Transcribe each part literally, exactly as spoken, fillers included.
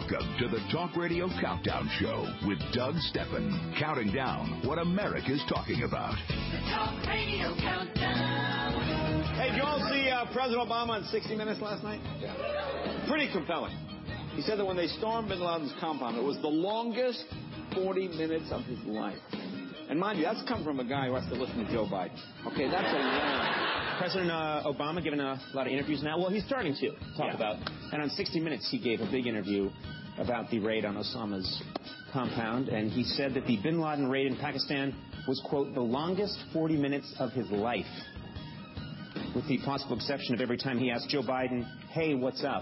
Welcome to the Talk Radio Countdown Show with Doug Steffen, counting down what America's talking about. The Talk Radio Countdown. Hey, did you all see uh, President Obama on sixty minutes last night? Yeah. Pretty compelling. He said that when they stormed bin Laden's compound, it was the longest forty minutes of his life. And mind you, that's come from a guy who has to listen to Joe Biden. Okay, that's a long... President uh, Obama giving a lot of interviews now. Well, he's starting to talk yeah. about. And on sixty minutes, he gave a big interview about the raid on Osama's compound. And he said that the bin Laden raid in Pakistan was, quote, the longest forty minutes of his life. With the possible exception of every time he asked Joe Biden, hey, what's up?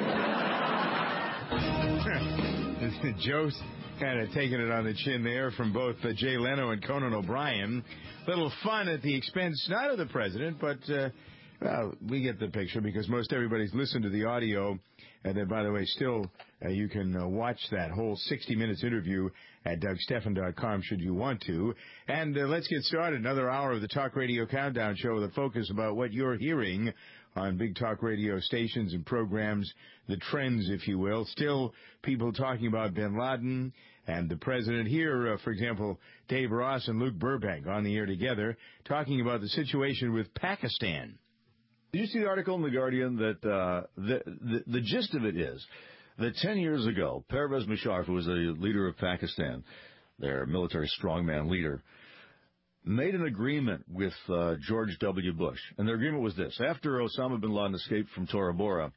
Joe's kind of taking it on the chin there from both uh, Jay Leno and Conan O'Brien. Little fun at the expense, not of the president, but, uh, well, we get the picture because most everybody's listened to the audio. And then, by the way, still, uh, you can uh, watch that whole sixty minutes interview at Doug Steffen dot com should you want to. And uh, let's get started. Another hour of the Talk Radio Countdown Show with a focus about what you're hearing on big talk radio stations and programs, the trends, if you will. Still people talking about bin Laden and the president here, uh, for example, Dave Ross and Luke Burbank on the air together, talking about the situation with Pakistan. Did you see the article in The Guardian that uh, the, the the gist of it is that ten years ago, Pervez Musharraf, who was a leader of Pakistan, their military strongman leader, made an agreement with uh, George W. Bush. And their agreement was this. After Osama bin Laden escaped from Tora Bora,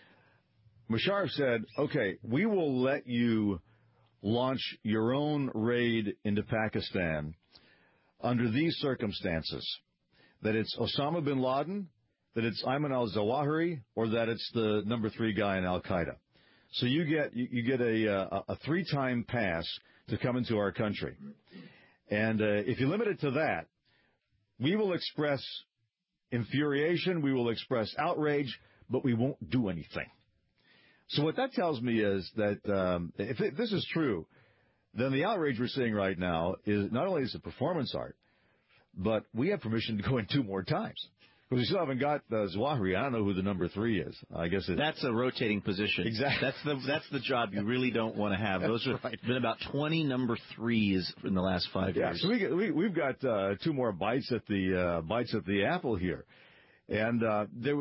Musharraf said, okay, we will let you launch your own raid into Pakistan under these circumstances, that it's Osama bin Laden, that it's Ayman al-Zawahiri, or that it's the number three guy in Al-Qaeda. So you get you, you get a, a, a three-time pass to come into our country. And uh, if you limit it to that, we will express infuriation, we will express outrage, but we won't do anything. So what that tells me is that um, if it, this is true, then the outrage we're seeing right now is not only is it performance art, but we have permission to go in two more times. Because we still haven't got uh, Zawahiri. I don't know who the number three is. I guess it's... That's a rotating position. Exactly. That's the that's the job you really don't want to have. Those have right. been about twenty number threes in the last five yeah, years. So we, get, we we've got uh, two more bites at the uh, bites at the apple here, and uh, there.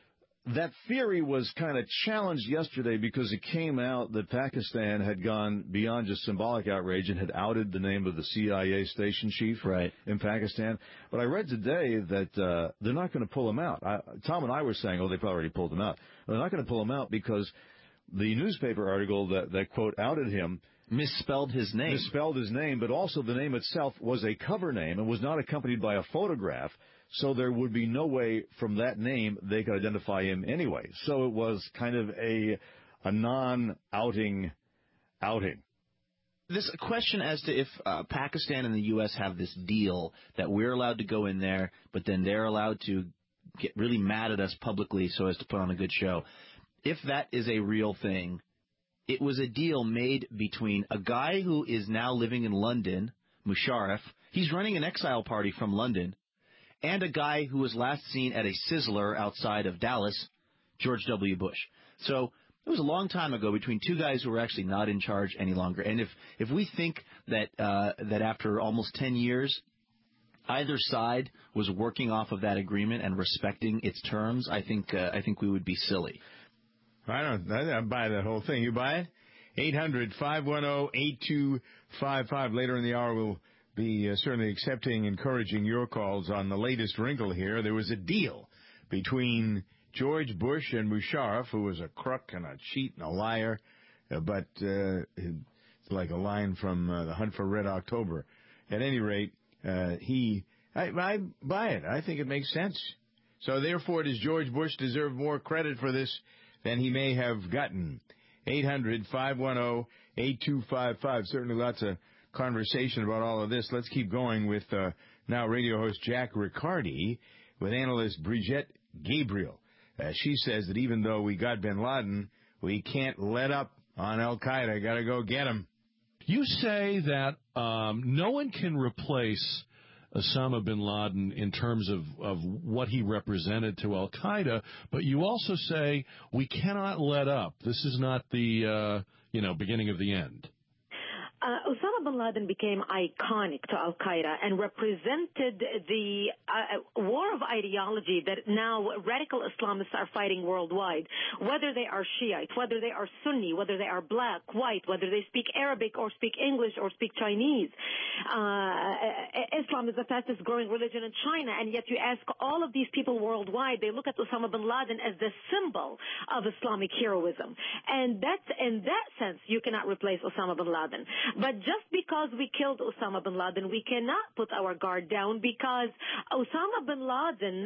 That theory was kind of challenged yesterday because it came out that Pakistan had gone beyond just symbolic outrage and had outed the name of the C I A station chief right. in Pakistan. But I read today that uh, they're not going to pull him out. I, Tom and I were saying, oh, they've already pulled him out. They're not going to pull him out because the newspaper article that, that quote, outed him misspelled his name. Misspelled his name, but also the name itself was a cover name and was not accompanied by a photograph. So there would be no way from that name they could identify him anyway. So it was kind of a a non-outing outing. This question as to if uh, Pakistan and the U S have this deal that we're allowed to go in there, but then they're allowed to get really mad at us publicly so as to put on a good show. If that is a real thing, it was a deal made between a guy who is now living in London, Musharraf. He's running an exile party from London. And a guy who was last seen at a Sizzler outside of Dallas, George W. Bush. So it was a long time ago between two guys who were actually not in charge any longer. And if, if we think that uh, that after almost ten years, either side was working off of that agreement and respecting its terms, I think uh, I think we would be silly. I don't I don't buy that whole thing. You buy it? eight hundred, five one zero, eight two five five. Later in the hour, we'll be uh, certainly accepting, encouraging your calls on the latest wrinkle here. There was a deal between George Bush and Musharraf, who was a crook and a cheat and a liar, uh, but uh, it's like a line from uh, The Hunt for Red October. At any rate, uh, he, I, I buy it. I think it makes sense. So therefore, does George Bush deserve more credit for this than he may have gotten? eight hundred, five one zero, eight two five five. Certainly lots of conversation about all of this. Let's keep going with uh, now radio host Jack Riccardi with analyst Brigitte Gabriel. Uh, she says that even though we got bin Laden, we can't let up on Al-Qaeda. Got to go get him. You say that um, no one can replace Osama bin Laden in terms of, of what he represented to Al-Qaeda, but you also say we cannot let up. This is not the uh, you know, beginning of the end. Uh, Osama bin Laden became iconic to Al-Qaeda and represented the uh, war of ideology that now radical Islamists are fighting worldwide, whether they are Shiite, whether they are Sunni, whether they are black, white, whether they speak Arabic or speak English or speak Chinese. Uh, Islam is the fastest growing religion in China, and yet you ask all of these people worldwide, they look at Osama bin Laden as the symbol of Islamic heroism. And that's, in that sense, you cannot replace Osama bin Laden. But just because we killed Osama bin Laden, we cannot put our guard down, because Osama bin Laden,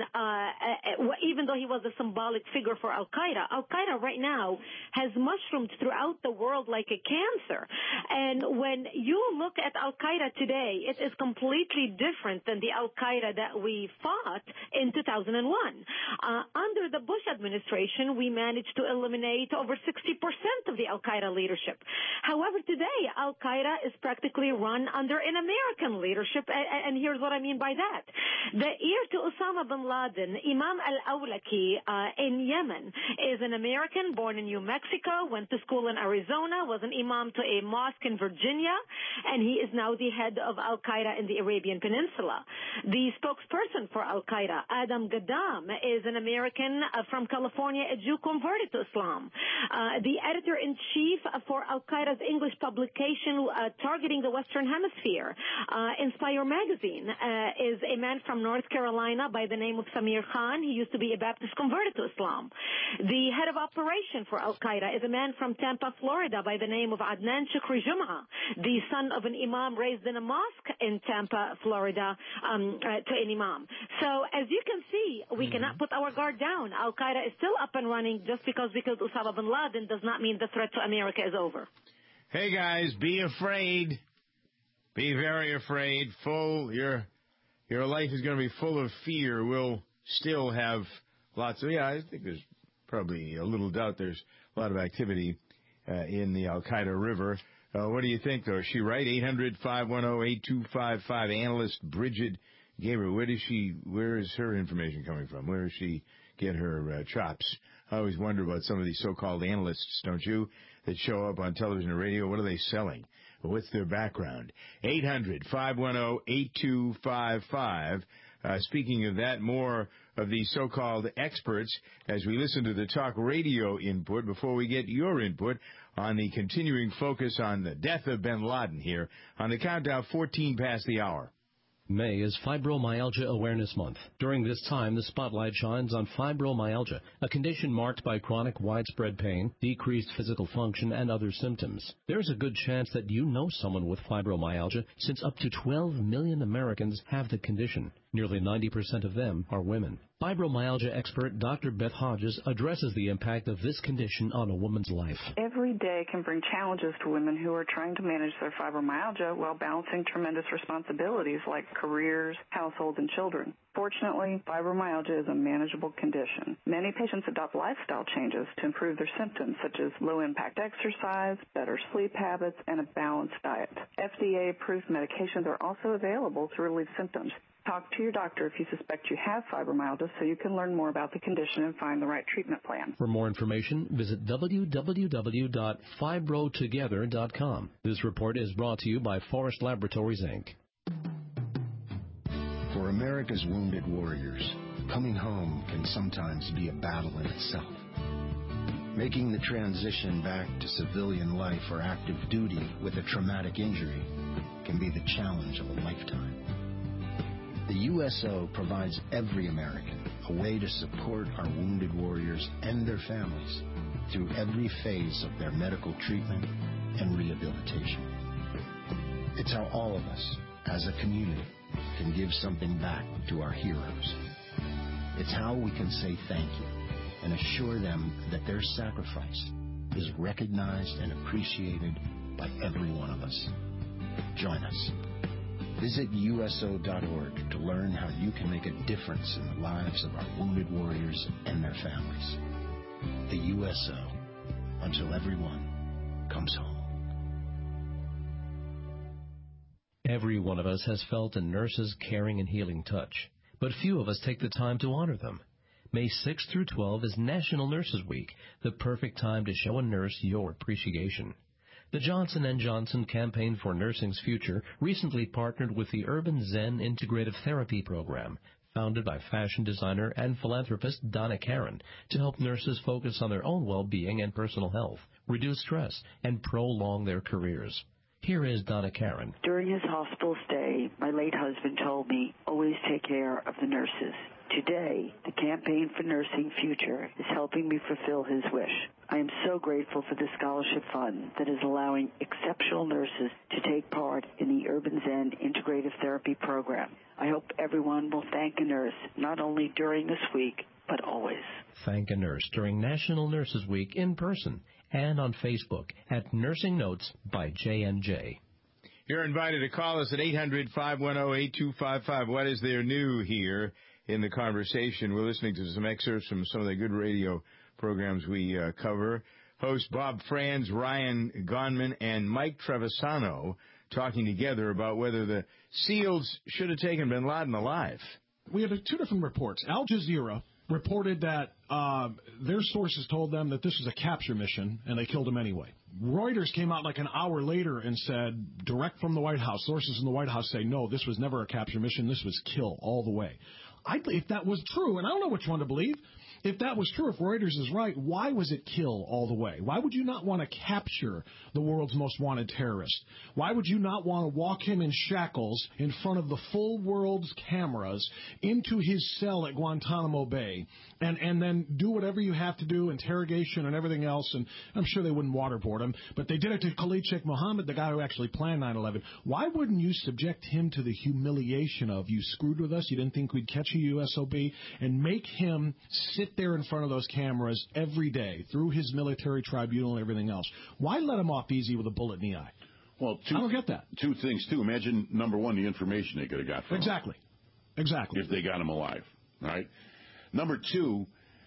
uh, even though he was a symbolic figure for Al-Qaeda, Al-Qaeda right now has mushroomed throughout the world like a cancer. And when you look at Al-Qaeda today, it is completely different than the Al-Qaeda that we fought in two thousand one. Uh, under the Bush administration, we managed to eliminate over sixty percent of the Al-Qaeda leadership. However, today, Al-Qaeda is practically run under an American leadership, and here's what I mean by that. The heir to Osama bin Laden, Imam al-Awlaki uh, in Yemen, is an American born in New Mexico, went to school in Arizona, was an imam to a mosque in Virginia, and he is now the head of Al-Qaeda in the Arabian Peninsula. The spokesperson for Al-Qaeda, Adam Gaddam, is an American uh, from California, a Jew converted to Islam. Uh, the editor-in-chief for Al-Qaeda's English publication Uh, targeting the Western Hemisphere, uh, Inspire Magazine, uh, is a man from North Carolina by the name of Samir Khan. He used to be a Baptist converted to Islam. The head of operation for Al-Qaeda is a man from Tampa, Florida by the name of Adnan Shukri Jum'a, the son of an imam raised in a mosque in Tampa, Florida, um, uh, to an imam. So as you can see, we mm-hmm. cannot put our guard down. Al-Qaeda is still up and running. Just because we killed Osama bin Laden does not mean the threat to America is over. Hey guys, be afraid. Be very afraid. Full your your life is going to be full of fear. We'll still have lots of yeah, I think there's probably a little doubt there's a lot of activity uh, in the Al-Qaeda River. Uh, what do you think though? Is she right? eight hundred, five one zero, eight two five five. Analyst Bridget Gabriel. Where does she where is her information coming from? Where does she get her uh, chops? I always wonder about some of these so-called analysts, don't you, that show up on television and radio. What are they selling? What's their background? eight hundred, five one zero, eight two five five. Uh, speaking of that, more of these so-called experts as we listen to the talk radio input before we get your input on the continuing focus on the death of bin Laden here on the countdown fourteen past the hour. May is Fibromyalgia Awareness Month. During this time, the spotlight shines on fibromyalgia, a condition marked by chronic widespread pain, decreased physical function, and other symptoms. There's a good chance that you know someone with fibromyalgia, since up to twelve million Americans have the condition. Nearly ninety percent of them are women. Fibromyalgia expert Doctor Beth Hodges addresses the impact of this condition on a woman's life. Every day can bring challenges to women who are trying to manage their fibromyalgia while balancing tremendous responsibilities like careers, household, and children. Fortunately, fibromyalgia is a manageable condition. Many patients adopt lifestyle changes to improve their symptoms, such as low-impact exercise, better sleep habits, and a balanced diet. F D A-approved medications are also available to relieve symptoms. Talk to your doctor if you suspect you have fibromyalgia so you can learn more about the condition and find the right treatment plan. For more information, visit w w w dot fibro together dot com. This report is brought to you by Forest Laboratories, Incorporated. For America's wounded warriors, coming home can sometimes be a battle in itself. Making the transition back to civilian life or active duty with a traumatic injury can be the challenge of a lifetime. The U S O provides every American a way to support our wounded warriors and their families through every phase of their medical treatment and rehabilitation. It's how all of us, as a community, can give something back to our heroes. It's how we can say thank you and assure them that their sacrifice is recognized and appreciated by every one of us. Join us. Visit U S O dot org to learn how you can make a difference in the lives of our wounded warriors and their families. The U S O, until everyone comes home. Every one of us has felt a nurse's caring and healing touch, but few of us take the time to honor them. May sixth through twelfth is National Nurses Week, the perfect time to show a nurse your appreciation. The Johnson and Johnson Campaign for Nursing's Future recently partnered with the Urban Zen Integrative Therapy Program, founded by fashion designer and philanthropist Donna Karan, to help nurses focus on their own well-being and personal health, reduce stress, and prolong their careers. Here is Donna Karan. During his hospital stay, my late husband told me, always take care of the nurses. Today, the Campaign for Nursing Future is helping me fulfill his wish. I am so grateful for the scholarship fund that is allowing exceptional nurses to take part in the Urban Zen Integrative Therapy Program. I hope everyone will thank a nurse, not only during this week, but always. Thank a Nurse during National Nurses Week in person and on Facebook at Nursing Notes by J and J. You're invited to call us at eight hundred, five one zero, eight two five five. What is there new here in the conversation? We're listening to some excerpts from some of the good radio programs we uh, cover. Host Bob Franz, Ryan Gonman, and Mike Trevisano talking together about whether the SEALs should have taken bin Laden alive. We had two different reports. Al Jazeera reported that uh, their sources told them that this was a capture mission, and they killed him anyway. Reuters came out like an hour later and said, direct from the White House, sources in the White House say, no, this was never a capture mission, this was kill all the way. I, if that was true, and I don't know which one to believe, if that was true, if Reuters is right, why was it kill all the way? Why would you not want to capture the world's most wanted terrorist? Why would you not want to walk him in shackles in front of the full world's cameras into his cell at Guantanamo Bay and, and then do whatever you have to do, interrogation and everything else? And I'm sure they wouldn't waterboard him, but they did it to Khalid Sheikh Mohammed, the guy who actually planned nine eleven. Why wouldn't you subject him to the humiliation of, you screwed with us, you didn't think we'd catch you, U S O B, and make him sit there in front of those cameras every day through his military tribunal and everything else? Why let him off easy with a bullet in the eye? Well, two, I don't get that. Two things, too. Imagine, number one, the information they could have got from Exactly. him. Exactly. If they got him alive, right? Number two,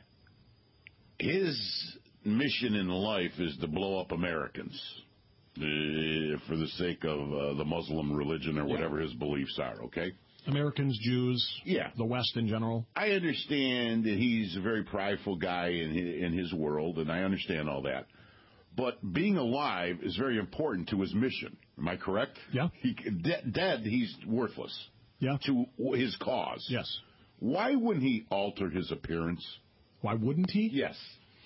his mission in life is to blow up Americans uh, for the sake of uh, the Muslim religion or whatever yeah. his beliefs are, okay? Americans, Jews, yeah. the West in general. I understand that he's a very prideful guy in his, in his world, and I understand all that. But being alive is very important to his mission. Am I correct? Yeah. He, de- dead, he's worthless. Yeah. To his cause. Yes. Why wouldn't he alter his appearance? Why wouldn't he? Yes.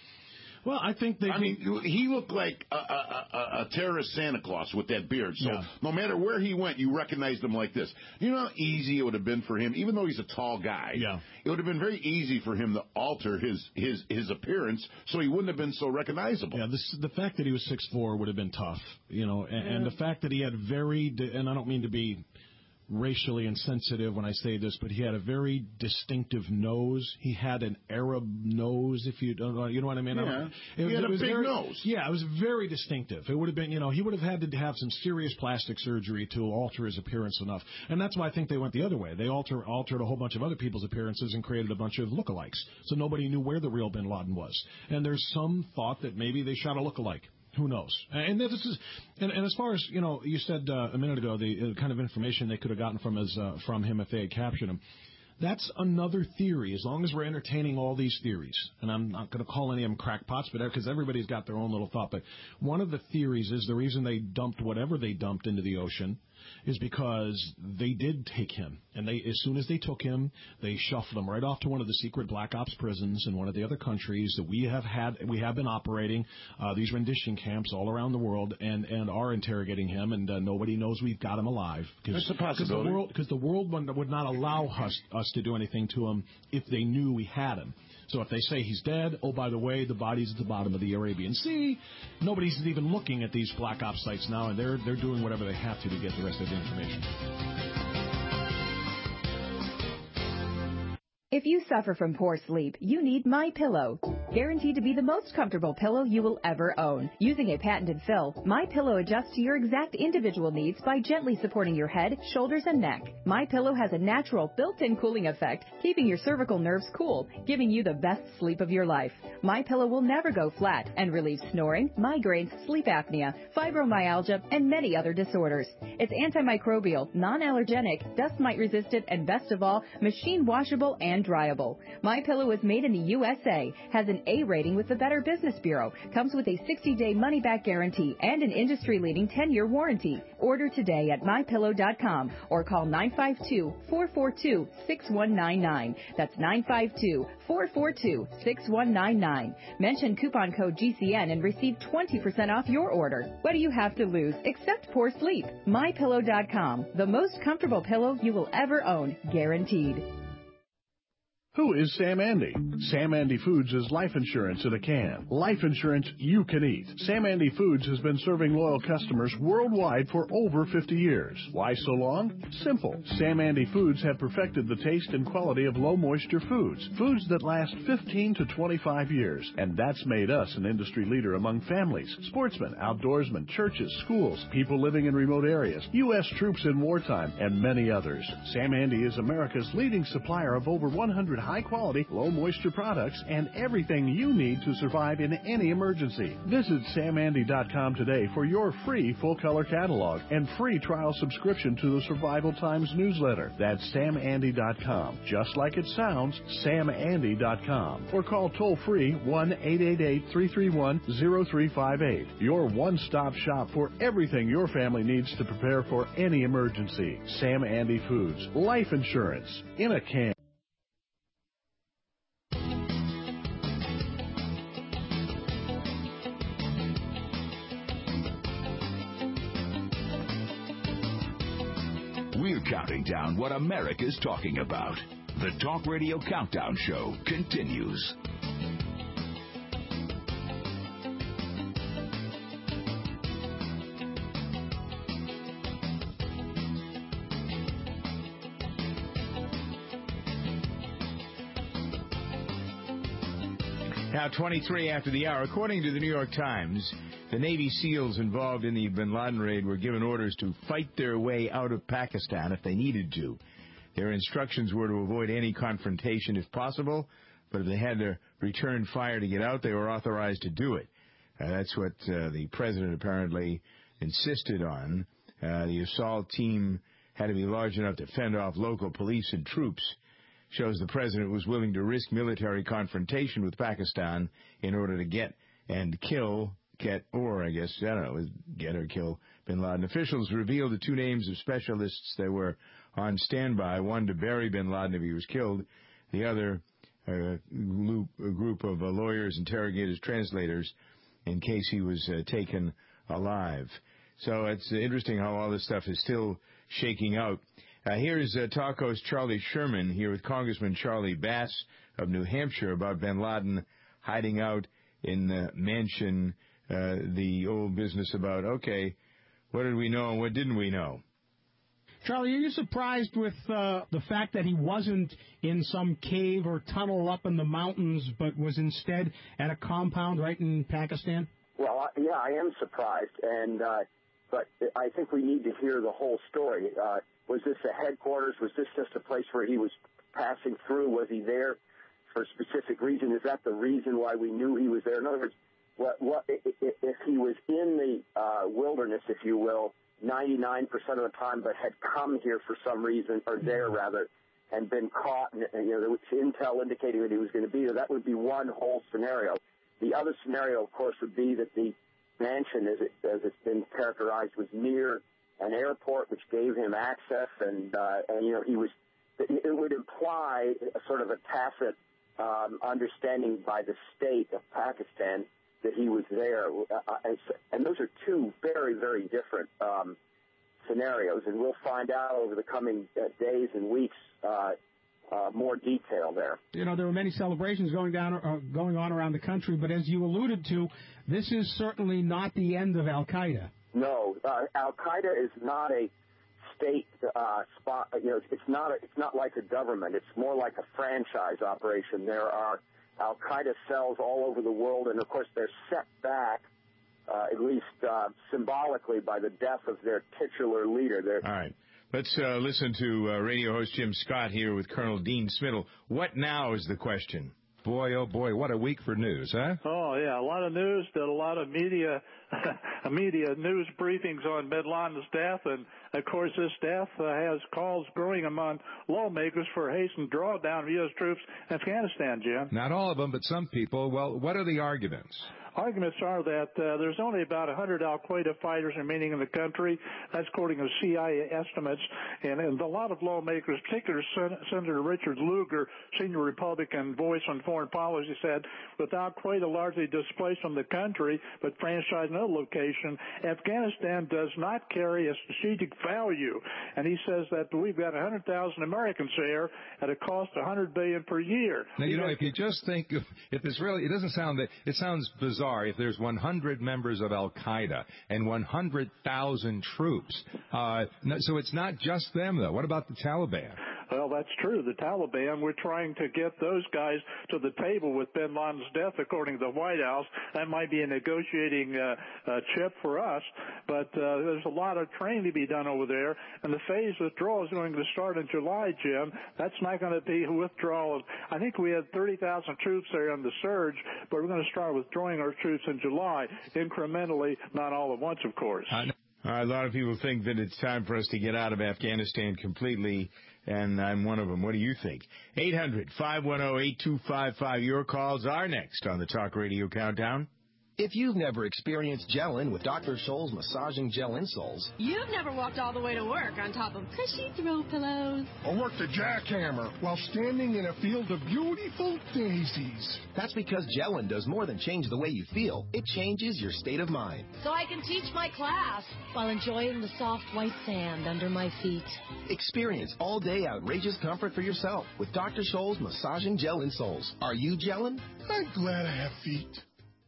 Well, I think they. I mean, he looked like a, a, a, a terrorist Santa Claus with that beard. So yeah. no matter where he went, you recognized him like this. You know how easy it would have been for him, even though he's a tall guy. Yeah. It would have been very easy for him to alter his his his appearance so he wouldn't have been so recognizable. Yeah. This, the fact that he was six foot four would have been tough, you know, and, yeah. and the fact that he had very, and I don't mean to be racially insensitive when I say this, but he had a very distinctive nose. He had an Arab nose, if you don't know, you know what I mean? Yeah. It, he had it a was big very, nose. Yeah, it was very distinctive. It would have been, you know, he would have had to have some serious plastic surgery to alter his appearance enough. And that's why I think they went the other way. They alter, altered a whole bunch of other people's appearances and created a bunch of lookalikes. So nobody knew where the real bin Laden was. And there's some thought that maybe they shot a lookalike. Who knows? And this is, and, and as far as you know, you said uh, a minute ago the uh, kind of information they could have gotten from his uh, from him if they had captured him. That's another theory. As long as we're entertaining all these theories, and I'm not going to call any of them crackpots, but because everybody's got their own little thought. But one of the theories is the reason they dumped whatever they dumped into the ocean is because they did take him, and they as soon as they took him, they shuffled him right off to one of the secret black ops prisons in one of the other countries that we have had, we have been operating uh, these rendition camps all around the world, and, and are interrogating him, and uh, nobody knows we've got him alive. That's a possibility. Because the world, because the world would not allow us us to do anything to him if they knew we had him. So if they say he's dead, oh, by the way, the body's at the bottom of the Arabian Sea. Nobody's even looking at these black ops sites now, and they're they're doing whatever they have to to get the rest of the information. If you suffer from poor sleep, you need MyPillow. Guaranteed to be the most comfortable pillow you will ever own. Using a patented fill, MyPillow adjusts to your exact individual needs by gently supporting your head, shoulders, and neck. MyPillow has a natural built-in cooling effect, keeping your cervical nerves cool, giving you the best sleep of your life. MyPillow will never go flat and relieves snoring, migraines, sleep apnea, fibromyalgia, and many other disorders. It's antimicrobial, non-allergenic, dust mite resistant, and best of all, machine washable and dryable. MyPillow is made in the U S A, has an an A rating with the Better Business Bureau. Comes with a sixty-day money-back guarantee and an industry-leading ten-year warranty. Order today at my pillow dot com or call nine five two, four four two, six one nine nine. That's nine five two, four four two, six one nine nine. Mention coupon code G C N and receive twenty percent off your order. What do you have to lose except poor sleep? my pillow dot com, the most comfortable pillow you will ever own, guaranteed. Who is Sam Andy? Sam Andy Foods is life insurance in a can. Life insurance you can eat. Sam Andy Foods has been serving loyal customers worldwide for over fifty years. Why so long? Simple. Sam Andy Foods have perfected the taste and quality of low-moisture foods. Foods that last fifteen to twenty-five years. And that's made us an industry leader among families, sportsmen, outdoorsmen, churches, schools, people living in remote areas, U S troops in wartime, and many others. Sam Andy is America's leading supplier of over one hundred high-quality, low-moisture products and everything you need to survive in any emergency. Visit sam andy dot com today for your free full-color catalog and free trial subscription to the Survival Times newsletter. That's sam andy dot com. Just like it sounds, sam andy dot com. Or call toll-free one eight eight eight, three three one, zero three five eight. Your one-stop shop for everything your family needs to prepare for any emergency. Sam Andy Foods. Life insurance in a can. We're counting down what America's talking about. The Talk Radio Countdown Show continues. Now, twenty-three after the hour, according to the New York Times, the Navy SEALs involved in the bin Laden raid were given orders to fight their way out of Pakistan if they needed to. Their instructions were to avoid any confrontation if possible, but if they had to return fire to get out, they were authorized to do it. Uh, that's what uh, the president apparently insisted on. Uh, the assault team had to be large enough to fend off local police and troops. Shows the president was willing to risk military confrontation with Pakistan in order to get and kill, get, or I guess, I don't know, get or kill bin Laden. Officials revealed the two names of specialists that were on standby, one to bury bin Laden if he was killed, the other uh, loop, a group of uh, lawyers, interrogators, translators, in case he was uh, taken alive. So it's uh, interesting how all this stuff is still shaking out. Uh, here's uh, Talko's Charlie Sherman here with Congressman Charlie Bass of New Hampshire about bin Laden hiding out in the mansion, uh, the old business about, okay, what did we know and what didn't we know? Charlie, are you surprised with uh, the fact that he wasn't in some cave or tunnel up in the mountains, but was instead at a compound right in Pakistan? Well, I, yeah, I am surprised, and uh, but I think we need to hear the whole story. Uh, was this a headquarters? Was this just a place where he was passing through? Was he there for a specific reason? Is that the reason why we knew he was there? In other words, what, what, if he was in the uh, wilderness, if you will, ninety-nine percent of the time, but had come here for some reason, or there rather, and been caught, and, and you know, there was intel indicating that he was going to be there, that would be one whole scenario. The other scenario, of course, would be that the mansion, as, it, as it's been characterized, was near an airport, which gave him access, and, uh, and you know, he was, it would imply a sort of a tacit um, understanding by the state of Pakistan that he was there. Uh, and, and those are two very, very different um, scenarios, and we'll find out over the coming uh, days and weeks uh, uh, more detail there. You know, there were many celebrations going down, uh, going on around the country, but as you alluded to, this is certainly not the end of Al-Qaeda. No, uh, Al-Qaeda is not a state uh, spot. You know, it's not a, it's not like a government. It's more like a franchise operation. There are Al-Qaeda cells all over the world, and of course they're set back, uh, at least uh, symbolically, by the death of their titular leader. They're, all right. Let's uh, listen to uh, radio host Jim Scott here with Colonel Dean Smittle. What now is the question? Boy, oh boy, what a week for news, huh? Oh, yeah, a lot of news, did a lot of media media news briefings on bin Laden's death, and Of course, this death uh, has calls growing among lawmakers for a hastened drawdown of U S troops in Afghanistan, Jim. Not all of them, but some people. Well, what are the arguments? Arguments are that uh, there's only about one hundred al-Qaeda fighters remaining in the country. That's according to C I A estimates. And, and a lot of lawmakers, particularly Sen- Senator Richard Lugar, senior Republican voice on foreign policy, said, with al-Qaeda largely displaced from the country, but franchised in another location, Afghanistan does not carry a strategic value. And he says that we've got one hundred thousand Americans there at a cost of one hundred billion dollars per year. Now, you know, if you just think, of, if it's really, it doesn't sound that, it sounds bizarre. If there's one hundred members of Al-Qaeda and one hundred thousand troops, uh, no, so it's not just them, though. What about the Taliban? Well, that's true. The Taliban, we're trying to get those guys to the table with bin Laden's death, according to the White House. That might be a negotiating uh, uh, chip for us, but uh, there's a lot of training to be done over there, and the phase withdrawal is going to start in July, Jim. That's not going to be a withdrawal of, I think we had thirty thousand troops there on the surge, but we're going to start withdrawing our troops in July, incrementally, not all at once, of course. Uh, a lot of people think that it's time for us to get out of Afghanistan completely, and I'm one of them. What do you think? eight hundred, five one zero, eight two five five. Your calls are next on the Talk Radio Countdown. If you've never experienced gelling with Doctor Scholl's massaging gel insoles, you've never walked all the way to work on top of cushy throw pillows, or worked a jackhammer while standing in a field of beautiful daisies. That's because gelling does more than change the way you feel. It changes your state of mind. So I can teach my class while enjoying the soft white sand under my feet. Experience all-day outrageous comfort for yourself with Doctor Scholl's massaging gel insoles. Are you gelling? I'm glad I have feet.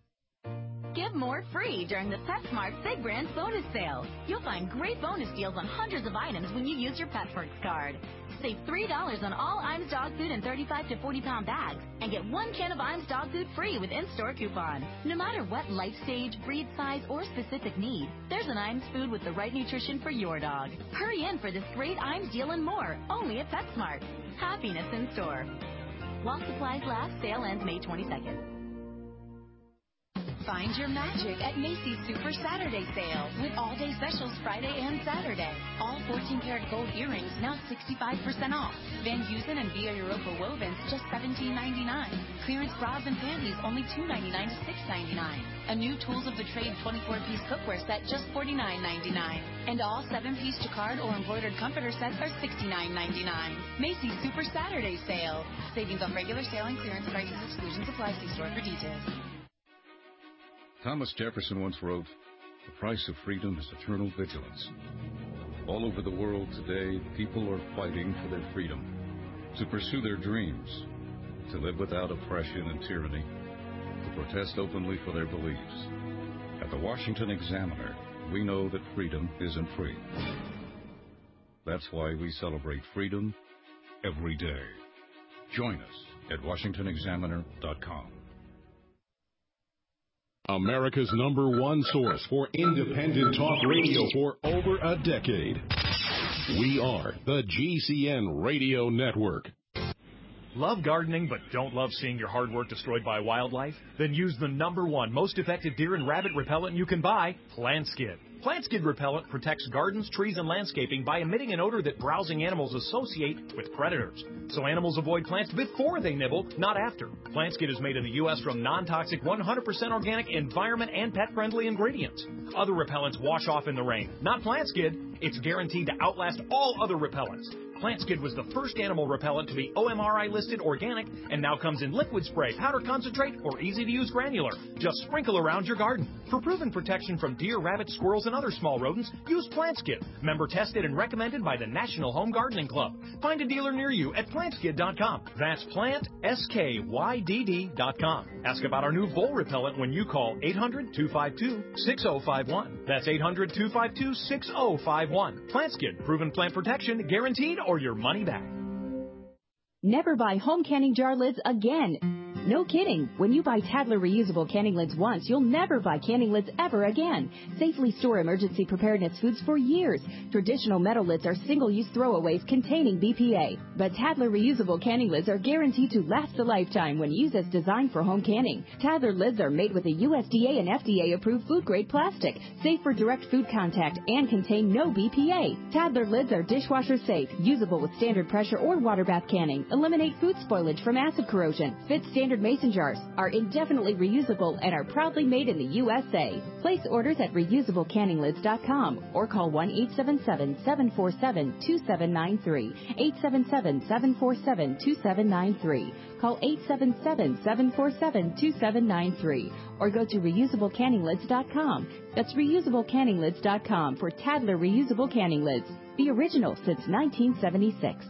Get more free during the PetSmart Big Brands bonus sale. You'll find great bonus deals on hundreds of items when you use your PetPerks card. Save three dollars on all Iams dog food and thirty-five to forty pound bags, and get one can of Iams dog food free with in-store coupon. No matter what life stage, breed size, or specific need, there's an Iams food with the right nutrition for your dog. Hurry in for this great Iams deal and more, only at PetSmart. Happiness in store. While supplies last, sale ends May twenty-second. Find your magic at Macy's Super Saturday Sale with all-day specials Friday and Saturday. All fourteen karat gold earrings now sixty-five percent off. Van Heusen and Via Europa wovens just seventeen ninety-nine. Clearance bras and panties only two ninety-nine to six ninety-nine. A new Tools of the Trade twenty-four piece cookware set just forty-nine ninety-nine. And all seven piece jacquard or embroidered comforter sets are sixty-nine ninety-nine. Macy's Super Saturday Sale. Savings on regular sale and clearance prices. Exclusions apply. See store for details. Thomas Jefferson once wrote, "The price of freedom is eternal vigilance." All over the world today, people are fighting for their freedom, to pursue their dreams, to live without oppression and tyranny, to protest openly for their beliefs. At the Washington Examiner, we know that freedom isn't free. That's why we celebrate freedom every day. Join us at washington examiner dot com. America's number one source for independent talk radio for over a decade. We are the G C N Radio Network. Love gardening but don't love seeing your hard work destroyed by wildlife? Then use the number one most effective deer and rabbit repellent you can buy, PlantSkid. PlantSkid repellent protects gardens, trees, and landscaping by emitting an odor that browsing animals associate with predators. So animals avoid plants before they nibble, not after. PlantSkid is made in the U S from non-toxic, one hundred percent organic, environment, and pet-friendly ingredients. Other repellents wash off in the rain. Not PlantSkid. It's guaranteed to outlast all other repellents. PlantSkid was the first animal repellent to be O M R I listed organic and now comes in liquid spray, powder concentrate, or easy-to-use granular. Just sprinkle around your garden. For proven protection from deer, rabbits, squirrels, and other small rodents, use PlantSkid. Member tested and recommended by the National Home Gardening Club. Find a dealer near you at plant skid dot com. That's plant s k y d d dot com. Ask about our new vole repellent when you call eight hundred, two five two, six oh five one. That's eight hundred, two five two, six oh five one. PlantSkid, proven plant protection, guaranteed, or your money back. Never buy home canning jar lids again. No kidding. When you buy Tadler reusable canning lids once, you'll never buy canning lids ever again. Safely store emergency preparedness foods for years. Traditional metal lids are single-use throwaways containing B P A. But Tadler reusable canning lids are guaranteed to last a lifetime when used as designed for home canning. Tadler lids are made with a U S D A and F D A-approved food-grade plastic, safe for direct food contact, and contain no B P A. Tadler lids are dishwasher safe, usable with standard pressure or water bath canning, eliminate food spoilage from acid corrosion, fit standard mason jars, are indefinitely reusable, and are proudly made in the U S A. Place orders at reusable canning lids dot com or call one eight seven seven, seven four seven, two seven nine three, eight seven seven, seven four seven, two seven nine three. Call eight seven seven, seven four seven, two seven nine three or go to reusable canning lids dot com. That's reusable canning lids dot com for Tadler reusable canning lids, the original since nineteen seventy-six.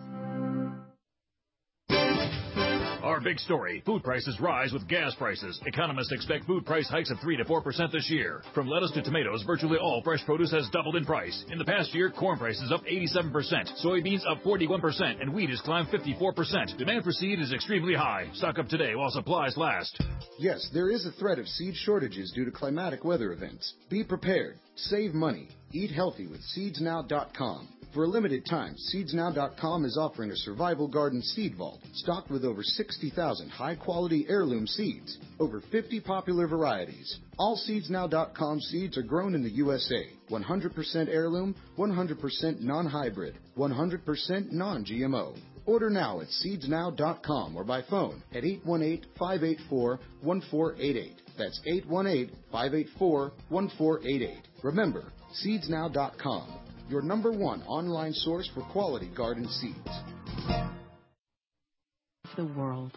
Our big story, food prices rise with gas prices. Economists expect food price hikes of three to four percent this year. From lettuce to tomatoes, virtually all fresh produce has doubled in price. In the past year, corn prices up eighty-seven percent, soybeans up forty-one percent, and wheat has climbed fifty-four percent. Demand for seed is extremely high. Stock up today while supplies last. Yes, there is a threat of seed shortages due to climatic weather events. Be prepared. Save money. Eat healthy with seeds now dot com. For a limited time, seeds now dot com is offering a survival garden seed vault stocked with over sixty thousand high-quality heirloom seeds, over fifty popular varieties. All seeds now dot com seeds are grown in the U S A, one hundred percent heirloom, one hundred percent non-hybrid, one hundred percent non G M O. Order now at seeds now dot com or by phone at eight one eight, five eight four, one four eight eight. That's eight one eight, five eight four, one four eight eight. Remember, seeds now dot com, your number one online source for quality garden seeds. The world.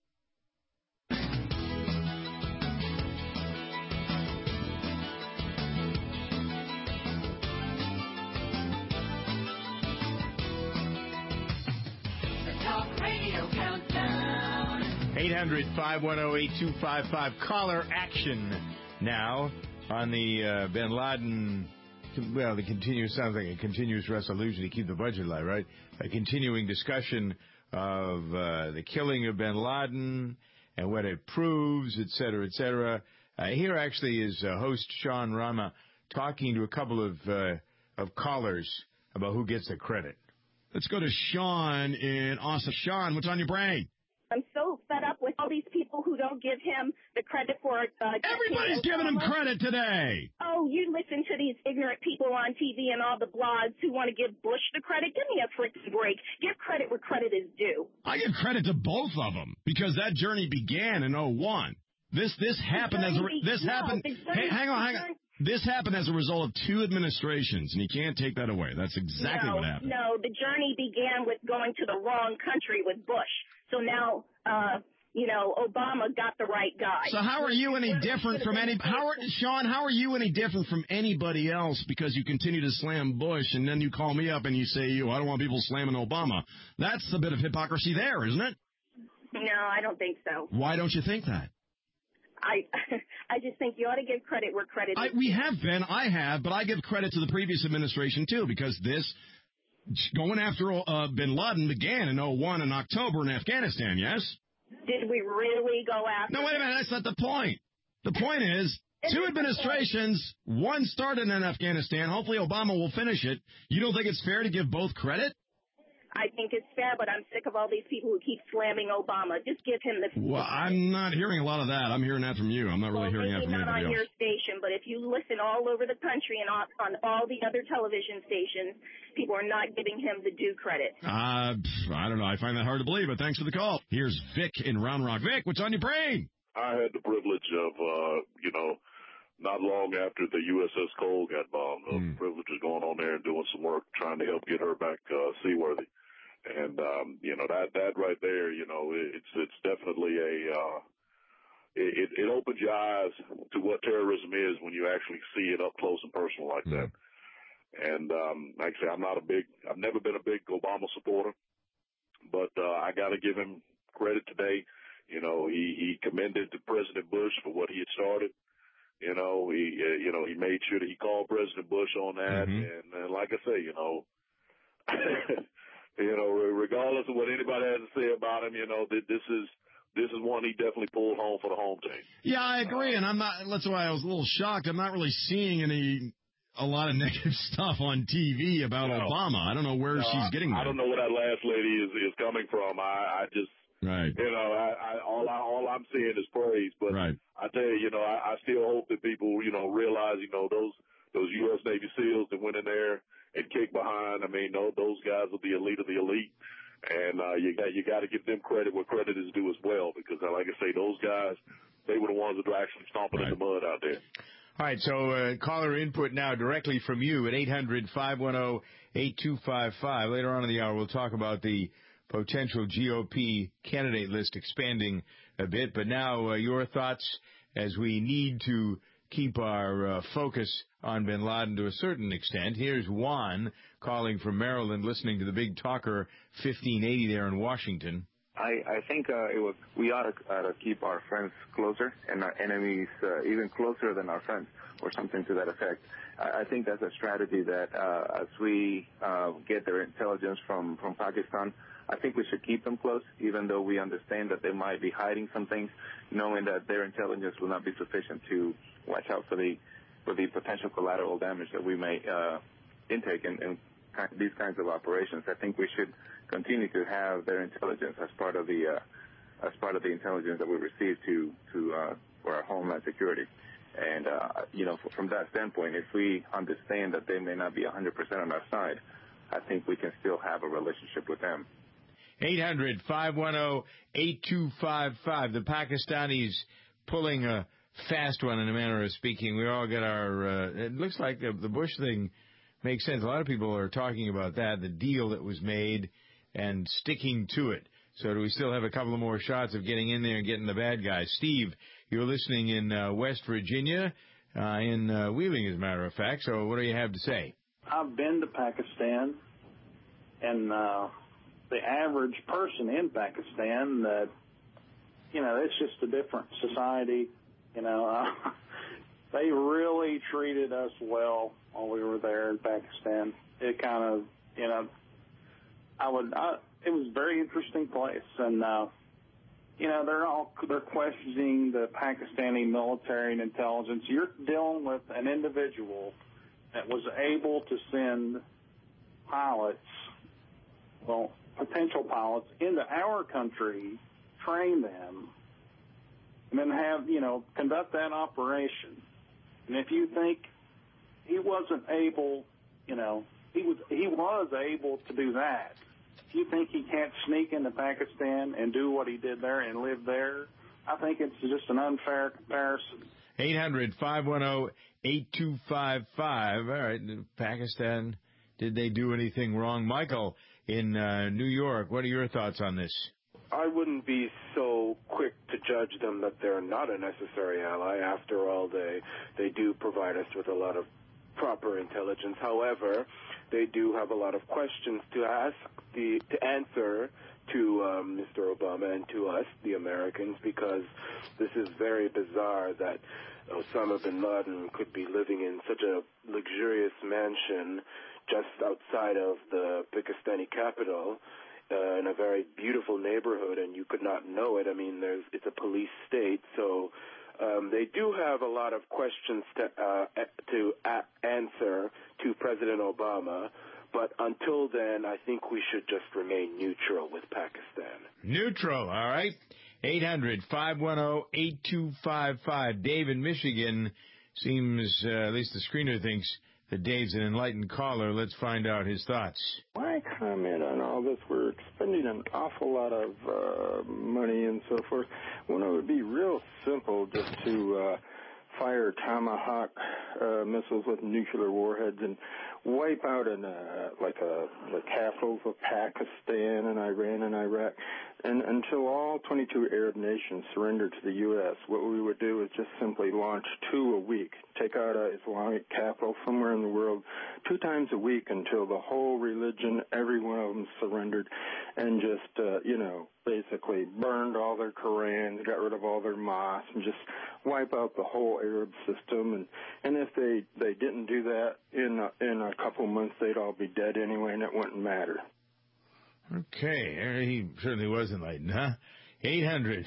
eight hundred, five one zero, eight two five five. Caller action now on the uh, Bin Laden. Well, the continuous sounds like a continuous resolution to keep the budget light, right? A continuing discussion of uh, the killing of Bin Laden and what it proves, et cetera, et cetera. Uh, here actually is uh, host Sean Rama talking to a couple of uh, of callers about who gets the credit. Let's go to Sean in Austin. Sean, what's on your brain? I'm so fed up with all these people who don't give him the credit for it. Uh, Everybody's giving him credit today. Oh, you listen to these ignorant people on T V and all the blogs who want to give Bush the credit. Give me a freaking break. Give credit where credit is due. I give credit to both of them because that journey began in oh one. This this happened as a this no, happened. Hey, hang on, hang on. This happened as a result of two administrations, and you can't take that away. That's exactly no, what happened. No, the journey began with going to the wrong country with Bush. So now, uh, you know, Obama got the right guy. So how are you any different from any, how are, Sean, how are you any different from anybody else because you continue to slam Bush, and then you call me up and you say, you, I don't want people slamming Obama. That's a bit of hypocrisy there, isn't it? No, I don't think so. Why don't you think that? I I just think you ought to give credit where credit I, is. we have been, I have, but I give credit to the previous administration, too, because this going after uh, Bin Laden began in oh one in October in Afghanistan, yes? Did we really go after No, wait a minute, that's not the point. The point is, two administrations, one started in Afghanistan, hopefully Obama will finish it. You don't think it's fair to give both credit? I think it's fair, but I'm sick of all these people who keep slamming Obama. Just give him the... Well, I'm not hearing a lot of that. I'm hearing that from you. I'm not really well, hearing that from not anybody on else. your station, but if you listen all over the country and on, on all the other television stations, people are not giving him the due credit. Uh, I don't know. I find that hard to believe, but thanks for the call. Here's Vic in Round Rock. Vic, what's on your brain? I had the privilege of, uh, you know, not long after the U S S Cole got bombed, the mm. privilege of going on there and doing some work trying to help get her back uh, seaworthy. And, um, you know, that, that right there, you know, it's, it's definitely a, uh, it, it opens your eyes to what terrorism is when you actually see it up close and personal like that. And, um, like I say, I'm not a big, I've never been a big Obama supporter, but, uh, I got to give him credit today. You know, he, he commended to President Bush for what he had started. You know, he, uh, you know, he made sure that he called President Bush on that. Mm-hmm. And, and like I say, you know, you know, regardless of what anybody has to say about him, you know, this is this is one he definitely pulled home for the home team. Yeah, I agree, and I'm not. That's why I was a little shocked. I'm not really seeing any a lot of negative stuff on T V about no. Obama. I don't know where no, she's getting that. I don't know where that last lady is is coming from. I, I just, right. you know, I, I all I all I'm seeing is praise. But right. I tell you, you know, I, I still hope that people, you know, realize, you know, those those U S Navy SEALs that went in there and kicked behind. I mean, those those guys are the elite of the elite. And uh, you got you got to give them credit where credit is due as well, because, uh, like I say, those guys, they were the ones that were actually stomping right. in the mud out there. All right, so uh, caller input now directly from you at eight hundred, five one zero, eight two five five. Later on in the hour, we'll talk about the potential G O P candidate list expanding a bit. But now uh, your thoughts, as we need to keep our uh, focus on bin Laden to a certain extent. Here's Juan calling from Maryland, listening to the Big Talker fifteen eighty there in Washington. I, I think uh, it was, we ought to, uh, to keep our friends closer and our enemies uh, even closer than our friends, or something to that effect. I, I think that's a strategy that uh, as we uh, get their intelligence from, from Pakistan, I think we should keep them close, even though we understand that they might be hiding some things, knowing that their intelligence will not be sufficient to watch out for the for the potential collateral damage that we may uh, intake in, in these kinds of operations. I think we should continue to have their intelligence as part of the uh, as part of the intelligence that we receive to to uh, for our homeland security. And uh, you know, from that standpoint, if we understand that they may not be one hundred percent on our side, I think we can still have a relationship with them. eight hundred, five one zero, eight two five five. The Pakistanis pulling a fast one, in a manner of speaking. We all get our, uh, it looks like the, the Bush thing makes sense. A lot of people are talking about that, the deal that was made, and sticking to it. So do we still have a couple of more shots of getting in there and getting the bad guys? Steve, you're listening in uh, West Virginia, uh, in uh, Wheeling, as a matter of fact. So what do you have to say? I've been to Pakistan, and uh, the average person in Pakistan, that, you know, it's just a different society. You know, uh, they really treated us well while we were there in Pakistan. It kind of, you know, I would, I, it was a very interesting place. And, uh, you know, they're all, they're questioning the Pakistani military and intelligence. You're dealing with an individual that was able to send pilots, well, potential pilots, into our country, train them, and then have, you know, conduct that operation. And if you think he wasn't able, you know, he was he was able to do that, if you think he can't sneak into Pakistan and do what he did there and live there, I think it's just an unfair comparison. eight hundred, five one zero, eight two five five. All right, Pakistan, did they do anything wrong? Michael in uh, New York, what are your thoughts on this? I wouldn't be so quick to judge them that they're not a necessary ally. After all, they they do provide us with a lot of proper intelligence. However, they do have a lot of questions to ask, the to answer to um, Mister Obama and to us, the Americans, because this is very bizarre that Osama bin Laden could be living in such a luxurious mansion just outside of the Pakistani capital, Uh, in a very beautiful neighborhood, and you could not know it. I mean, there's it's a police state, so um, they do have a lot of questions to uh, to a- answer to President Obama. But until then, I think we should just remain neutral with Pakistan. Neutral, all right. eight hundred, five one zero, eight two five five. Dave in Michigan seems, uh, at least the screener thinks, that Dave's an enlightened caller. Let's find out his thoughts. My comment on all this, we're spending an awful lot of uh, money and so forth, when it would be real simple just to uh, fire Tomahawk uh, missiles with nuclear warheads and wipe out in uh, like a, the capitals of Pakistan and Iran and Iraq. And until all twenty-two Arab nations surrender to the U S, what we would do is just simply launch two a week, take out an Islamic capital somewhere in the world two times a week until the whole religion, every one of them surrendered, and just, uh, you know, basically burned all their Korans, got rid of all their mosques, and just wipe out the whole Arab system. And, and if they, they didn't do that, in a, in a couple months, they'd all be dead anyway, and it wouldn't matter. Okay, he certainly was enlightened, huh? eight hundred.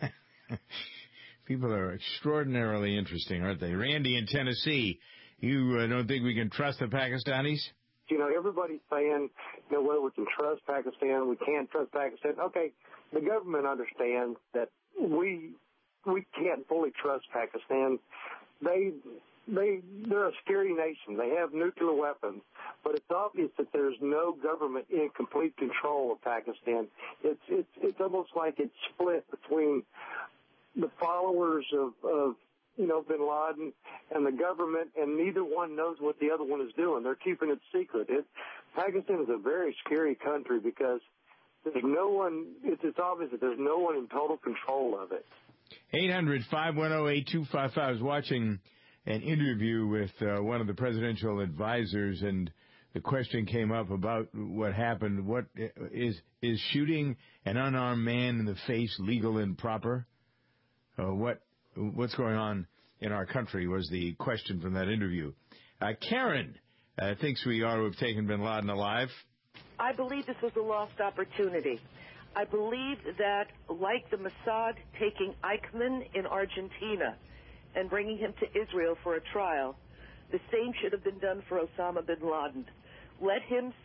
People are extraordinarily interesting, aren't they? Randy in Tennessee, you uh, don't think we can trust the Pakistanis? You know, everybody's saying, you know, whether we can trust Pakistan, we can't trust Pakistan. Okay, the government understands that we we can't fully trust Pakistan. They they they're a scary nation. They have nuclear weapons, but it's obvious that there's no government in complete control of Pakistan. It's it's it's almost like it's split between the followers of, of you know, bin Laden and the government, and neither one knows what the other one is doing. They're keeping it secret. It, Pakistan is a very scary country because there's no one, it's, it's obvious that there's no one in total control of it. eight hundred, five one zero, eight two five five. I was watching an interview with uh, one of the presidential advisors, and the question came up about what happened. What is is shooting an unarmed man in the face legal and proper? Uh, what what's going on in our country was the question from that interview. Uh, Karen uh, thinks we ought to have taken bin Laden alive. I believe this was a lost opportunity. I believe that, like the Mossad taking Eichmann in Argentina and bringing him to Israel for a trial, the same should have been done for Osama bin Laden. Let him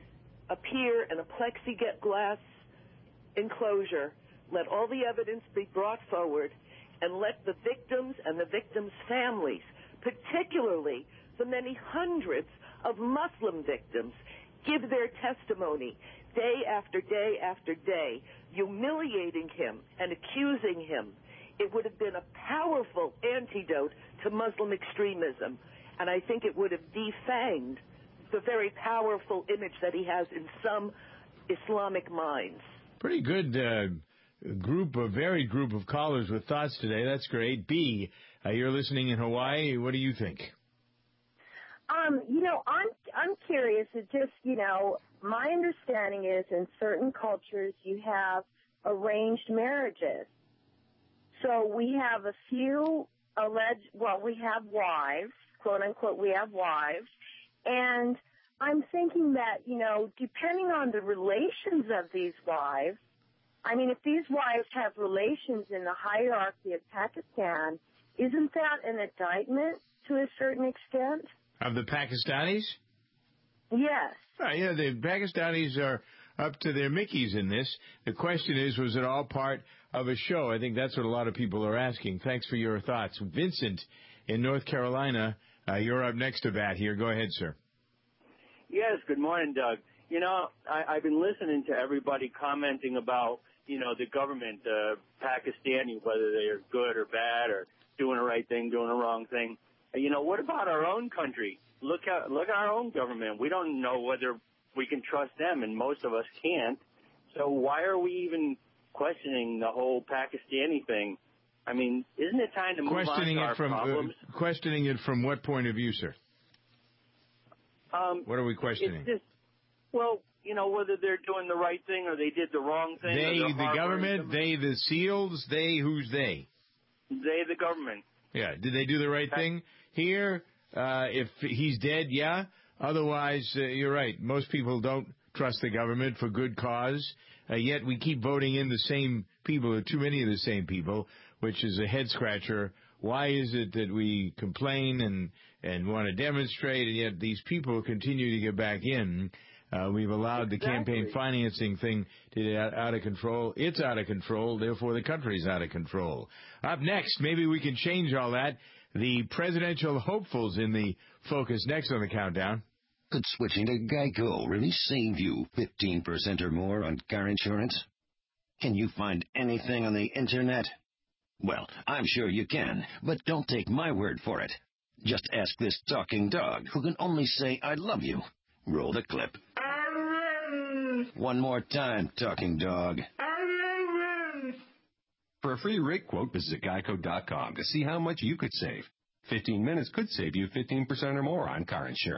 appear in a plexiglass enclosure. Let all the evidence be brought forward, and let the victims and the victims' families, particularly the many hundreds of Muslim victims, give their testimony day after day after day, humiliating him and accusing him. It would have been a powerful antidote to Muslim extremism, and I think it would have defanged the very powerful image that he has in some Islamic minds. Pretty good uh, group, a varied group of callers with thoughts today. That's great. B, uh, you're listening in Hawaii. What do you think? Um, you know, I'm I'm curious. It just, you know, my understanding is in certain cultures you have arranged marriages. So we have a few alleged, well, we have wives, quote unquote, we have wives, and I'm thinking that, you know, depending on the relations of these wives, I mean, if these wives have relations in the hierarchy of Pakistan, isn't that an indictment to a certain extent? Of the Pakistanis? Yes. Oh, yeah, the Pakistanis are up to their Mickeys in this. The question is, was it all part of a show? I think that's what a lot of people are asking. Thanks for your thoughts. Vincent in North Carolina, uh, you're up next to bat here. Go ahead, sir. Yes, good morning, Doug. You know, I, I've been listening to everybody commenting about, you know, the government, uh, Pakistani, whether they're good or bad or doing the right thing, doing the wrong thing. You know, what about our own country? Look at look at our own government. We don't know whether we can trust them, and most of us can't. So why are we even questioning the whole Pakistani thing? I mean, isn't it time to move questioning on to it our from, problems? Uh, questioning it from what point of view, sir? Um, what are we questioning? It's just, well, you know, whether they're doing the right thing or they did the wrong thing. They, or the government, them. they, the SEALs, they, who's they? They, the government. Yeah, did they do the right thing? Here, uh, if he's dead, yeah. Otherwise, uh, you're right. Most people don't trust the government for good cause, uh, yet we keep voting in the same people, or too many of the same people, which is a head-scratcher. Why is it that we complain and, and want to demonstrate, and yet these people continue to get back in? Uh, we've allowed exactly. the campaign financing thing to get out, out of control. It's out of control, therefore the country's out of control. Up next, maybe we can change all that. The presidential hopefuls in the focus next on the countdown. Could switching to Geico really save you fifteen percent or more on car insurance? Can you find anything on the Internet? Well, I'm sure you can, but don't take my word for it. Just ask this talking dog who can only say, I love you. Roll the clip. One more time, talking dog. For a free rate quote, visit geico dot com to see how much you could save. fifteen minutes could save you fifteen percent or more on car insurance.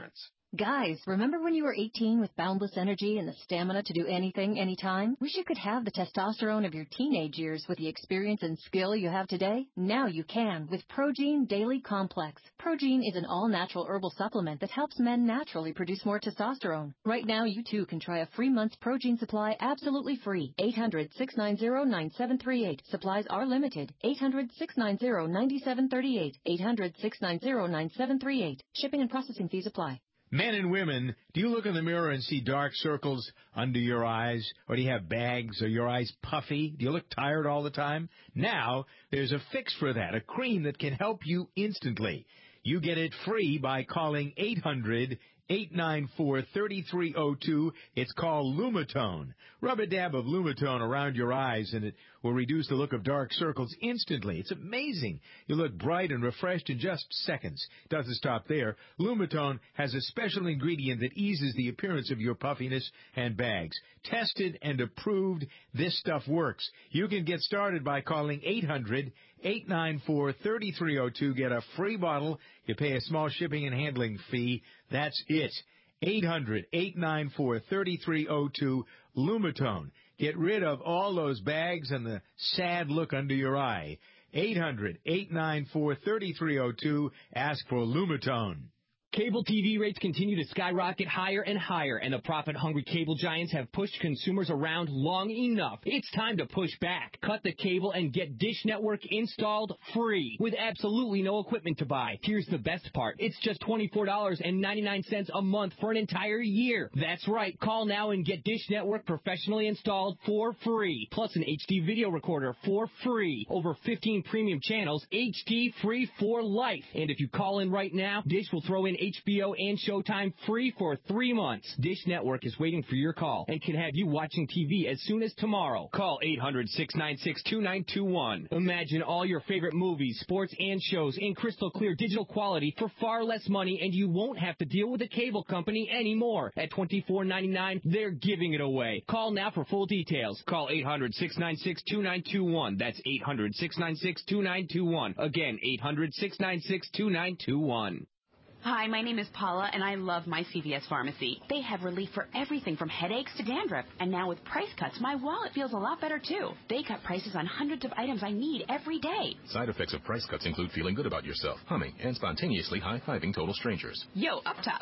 Guys, remember when you were eighteen with boundless energy and the stamina to do anything, anytime? Wish you could have the testosterone of your teenage years with the experience and skill you have today? Now you can with Progene Daily Complex. Progene is an all-natural herbal supplement that helps men naturally produce more testosterone. Right now, you too can try a free month's Progene supply absolutely free. eight hundred, six nine zero, nine seven three eight. Supplies are limited. eight hundred, six nine zero, nine seven three eight. eight hundred, six nine zero, nine seven three eight. Shipping and processing fees apply. Men and women, do you look in the mirror and see dark circles under your eyes? Or do you have bags? Are your eyes puffy? Do you look tired all the time? Now, there's a fix for that, a cream that can help you instantly. You get it free by calling eight hundred, eight nine four, three three zero two. It's called Lumitone. Rub a dab of Lumitone around your eyes, and it will reduce the look of dark circles instantly. It's amazing. You look bright and refreshed in just seconds. Doesn't stop there. Lumitone has a special ingredient that eases the appearance of your puffiness and bags. Tested and approved, this stuff works. You can get started by calling eight hundred, eight nine four, three three zero two. Get a free bottle. You pay a small shipping and handling fee. That's it. eight hundred, eight nine four, three three zero two. Lumitone. Get rid of all those bags and the sad look under your eye. eight hundred, eight nine four, three three zero two. Ask for Lumitone. Cable T V rates continue to skyrocket higher and higher, and the profit-hungry cable giants have pushed consumers around long enough. It's time to push back. Cut the cable and get Dish Network installed free with absolutely no equipment to buy. Here's the best part. It's just twenty-four dollars and ninety-nine cents a month for an entire year. That's right. Call now and get Dish Network professionally installed for free, plus an H D video recorder for free. Over fifteen premium channels, H D free for life. And if you call in right now, Dish will throw in H B O and Showtime free for three months. Dish Network is waiting for your call and can have you watching T V as soon as tomorrow. Call eight hundred, six nine six, two nine two one. Imagine all your favorite movies, sports, and shows in crystal clear digital quality for far less money, and you won't have to deal with a cable company anymore. At twenty-four ninety-nine, they're giving it away. Call now for full details. Call eight hundred, six nine six, two nine two one. That's eight hundred, six nine six, two nine two one. Again, eight hundred, six nine six, two nine two one. Hi, my name is Paula, and I love my C V S Pharmacy. They have relief for everything from headaches to dandruff. And now with price cuts, my wallet feels a lot better, too. They cut prices on hundreds of items I need every day. Side effects of price cuts include feeling good about yourself, humming, and spontaneously high-fiving total strangers. Yo, up top.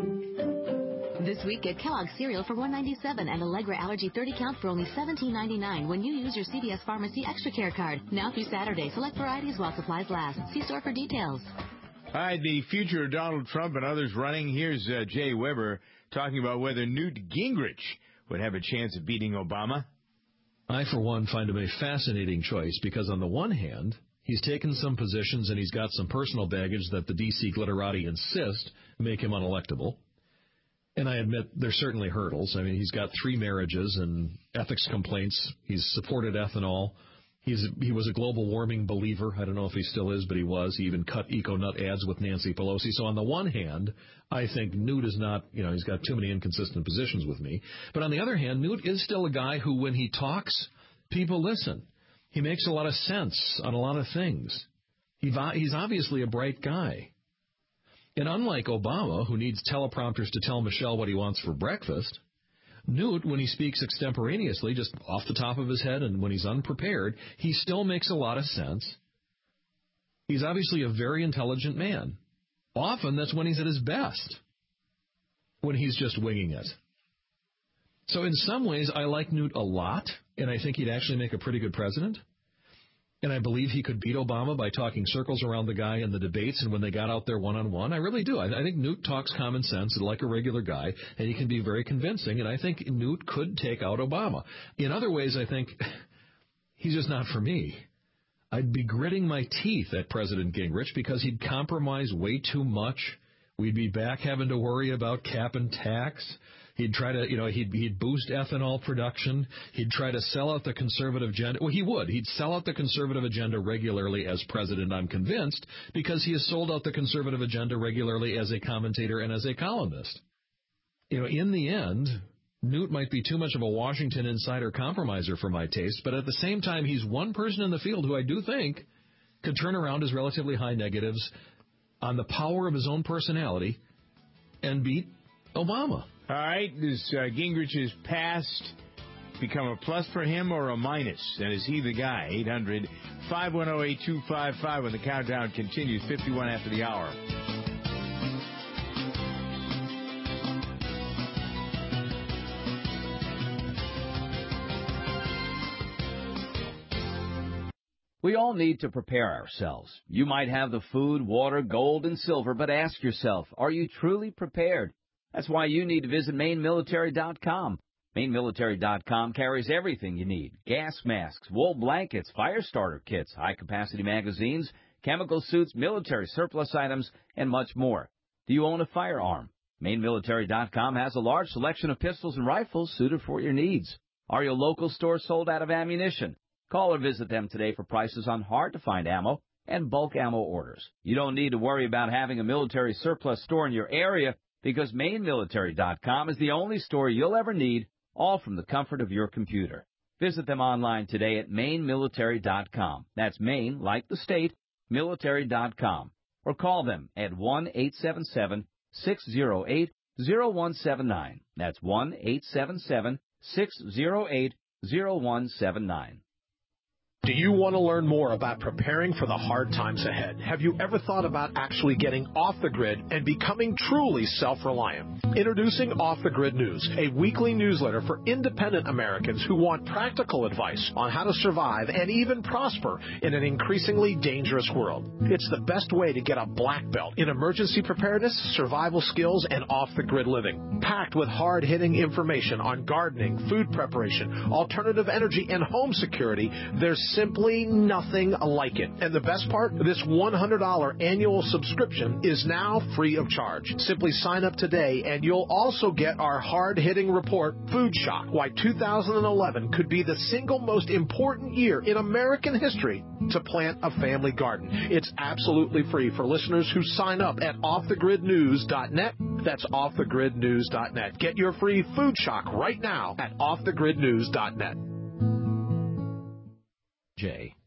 This week, get Kellogg's cereal for one ninety-seven and Allegra Allergy thirty count for only seventeen ninety-nine when you use your C V S Pharmacy Extra Care card. Now through Saturday, select varieties while supplies last. See store for details. Hi, the future of Donald Trump and others running. Here's uh, Jay Weber talking about whether Newt Gingrich would have a chance of beating Obama. I, for one, find him a fascinating choice because, on the one hand, he's taken some positions and he's got some personal baggage that the D C glitterati insist make him unelectable. And I admit there's certainly hurdles. I mean, he's got three marriages and ethics complaints. He's supported ethanol. He's he was a global warming believer. I don't know if he still is, but he was. He even cut eco-nut ads with Nancy Pelosi. So on the one hand, I think Newt is not, you know, he's got too many inconsistent positions with me. But on the other hand, Newt is still a guy who, when he talks, people listen. He makes a lot of sense on a lot of things. He, he's obviously a bright guy. And unlike Obama, who needs teleprompters to tell Michelle what he wants for breakfast, Newt, when he speaks extemporaneously, just off the top of his head and when he's unprepared, he still makes a lot of sense. He's obviously a very intelligent man. Often that's when he's at his best, when he's just winging it. So in some ways, I like Newt a lot, and I think he'd actually make a pretty good president. And I believe he could beat Obama by talking circles around the guy in the debates and when they got out there one-on-one. I really do. I, I think Newt talks common sense like a regular guy, and he can be very convincing, and I think Newt could take out Obama. In other ways, I think he's just not for me. I'd be gritting my teeth at President Gingrich because he'd compromise way too much. We'd be back having to worry about cap and tax. He'd try to, you know, he'd, he'd boost ethanol production. He'd try to sell out the conservative agenda. Well, he would. He'd sell out the conservative agenda regularly as president, I'm convinced, because he has sold out the conservative agenda regularly as a commentator and as a columnist. You know, in the end, Newt might be too much of a Washington insider compromiser for my taste, but at the same time, he's one person in the field who I do think could turn around his relatively high negatives on the power of his own personality and beat Obama. All right, does uh, Gingrich's past become a plus for him or a minus? And is he the guy? eight hundred, five one zero, eight two five five when the countdown continues, fifty-one after the hour. We all need to prepare ourselves. You might have the food, water, gold, and silver, but ask yourself, are you truly prepared? That's why you need to visit Maine Military dot com. Maine Military dot com carries everything you need. Gas masks, wool blankets, fire starter kits, high-capacity magazines, chemical suits, military surplus items, and much more. Do you own a firearm? Maine Military dot com has a large selection of pistols and rifles suited for your needs. Are your local stores sold out of ammunition? Call or visit them today for prices on hard-to-find ammo and bulk ammo orders. You don't need to worry about having a military surplus store in your area because Maine Military dot com is the only store you'll ever need, all from the comfort of your computer. Visit them online today at Maine Military dot com. That's Maine, like the state, military dot com. Or call them at one eight seven seven, six zero eight, zero one seven nine. That's one eight seven seven, six zero eight, zero one seven nine. Do you want to learn more about preparing for the hard times ahead? Have you ever thought about actually getting off the grid and becoming truly self-reliant? Introducing Off the Grid News, a weekly newsletter for independent Americans who want practical advice on how to survive and even prosper in an increasingly dangerous world. It's the best way to get a black belt in emergency preparedness, survival skills, and off-the-grid living. Packed with hard-hitting information on gardening, food preparation, alternative energy, and home security, there's simply nothing like it. And the best part, this one hundred dollars annual subscription is now free of charge. Simply sign up today and you'll also get our hard-hitting report, Food Shock, Why two thousand eleven Could Be the Single Most Important Year in American History to Plant a Family Garden. It's absolutely free for listeners who sign up at off the grid news dot net. That's off the grid news dot net. Get your free Food Shock right now at off the grid news dot net. J.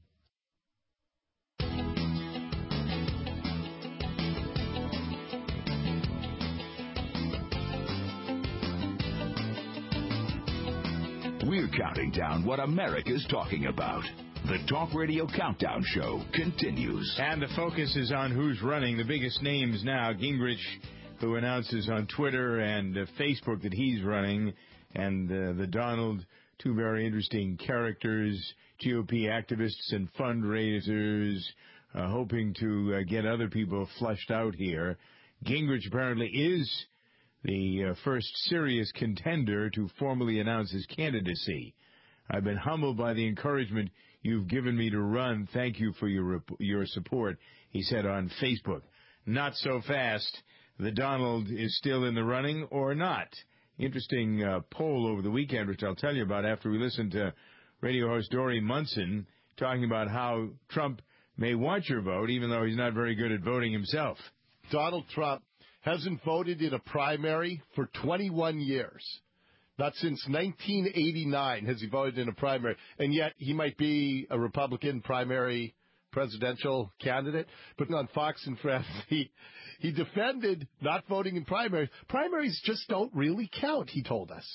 We're counting down what America's talking about. The Talk Radio Countdown Show continues. And the focus is on who's running. The biggest names now, Gingrich, who announces on Twitter and uh, Facebook that he's running, and uh, the Donald, two very interesting characters, G O P activists and fundraisers, uh, hoping to uh, get other people flushed out here. Gingrich apparently is the uh, first serious contender to formally announce his candidacy. I've been humbled by the encouragement you've given me to run. Thank you for your your support, he said on Facebook. Not so fast. The Donald is still in the running or not. Interesting uh, poll over the weekend, which I'll tell you about after we listen to radio host Dory Munson talking about how Trump may want your vote, even though he's not very good at voting himself. Donald Trump hasn't voted in a primary for twenty-one years. Not since nineteen eighty-nine has he voted in a primary, and yet he might be a Republican primary presidential candidate. But on Fox and Friends, he, he defended not voting in primaries. Primaries just don't really count, he told us.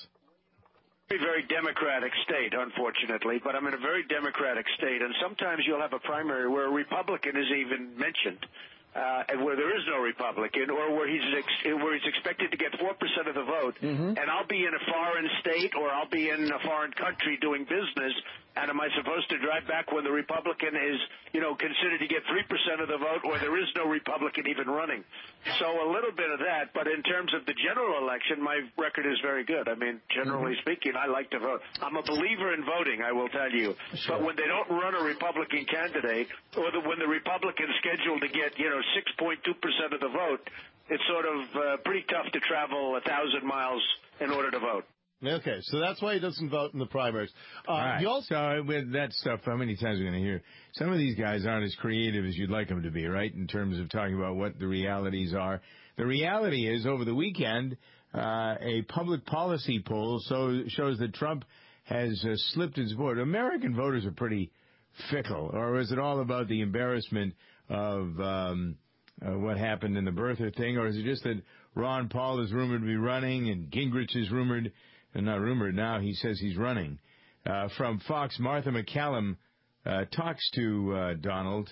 Very Democratic state, unfortunately, but I'm in a very Democratic state, and sometimes you'll have a primary where a Republican is even mentioned, uh, and where there is no Republican, or where he's ex- where he's expected to get four percent of the vote, mm-hmm. and I'll be in a foreign state or I'll be in a foreign country doing business, and am I supposed to drive back when the Republican is, you know, considered to get three percent of the vote, or there is no Republican even running? So a little bit of that, but in terms of the general election, my record is very good. I mean, generally mm-hmm. speaking, I like to vote. I'm a believer in voting, I will tell you. Sure. But when they don't run a Republican candidate, or the, when the Republican's scheduled to get, you know, six point two percent of the vote, it's sort of uh, pretty tough to travel a thousand miles in order to vote. Okay, so that's why he doesn't vote in the primaries. Uh, All right. He also, so with that stuff, how many times are we going to hear? Some of these guys aren't as creative as you'd like them to be, right, in terms of talking about what the realities are. The reality is, over the weekend, uh, a public policy poll so shows that Trump has uh, slipped his vote. American voters are pretty fickle, or is it all about the embarrassment of um, uh, what happened in the birther thing, or is it just that Ron Paul is rumored to be running and Gingrich is rumored, and not rumored now, he says he's running. Uh, from Fox, Martha McCallum uh, talks to uh, Donald.